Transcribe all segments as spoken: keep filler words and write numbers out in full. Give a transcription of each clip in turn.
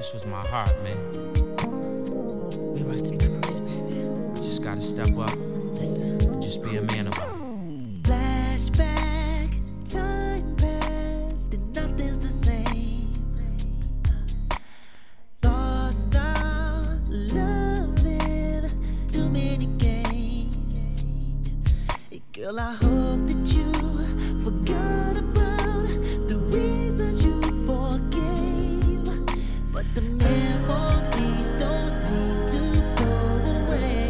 This was my heart, man. We write the memories, baby. Just gotta step up and just be a man about it. Flashback, time passed and nothing's the same. Lost our loving, too many games. Girl, I hope that you forgot about the reasons you forgave, but the memories don't seem to go away.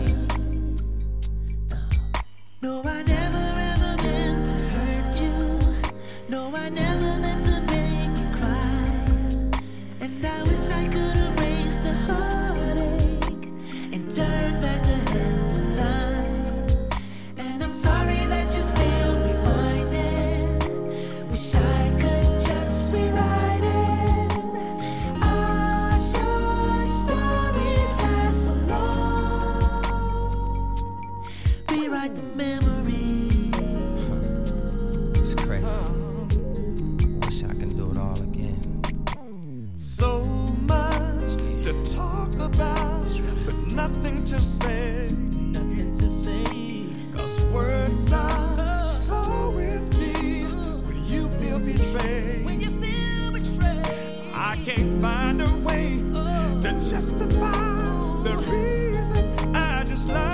No, I never ever meant to hurt you. No, I never meant to make you cry. And I wish I could erase the heartache and turn back the hands of time. And I'm sorry that you're still reminded. Wish I could just rewrite it. Our short stories last so long. Rewrite the memories. It's crazy. Wish I can do it all again. So much to talk about, but nothing to say. Nothing to say. 'Cause words are so empty when you feel betrayed. When you feel betrayed, I can't find a way to justify the reason I just love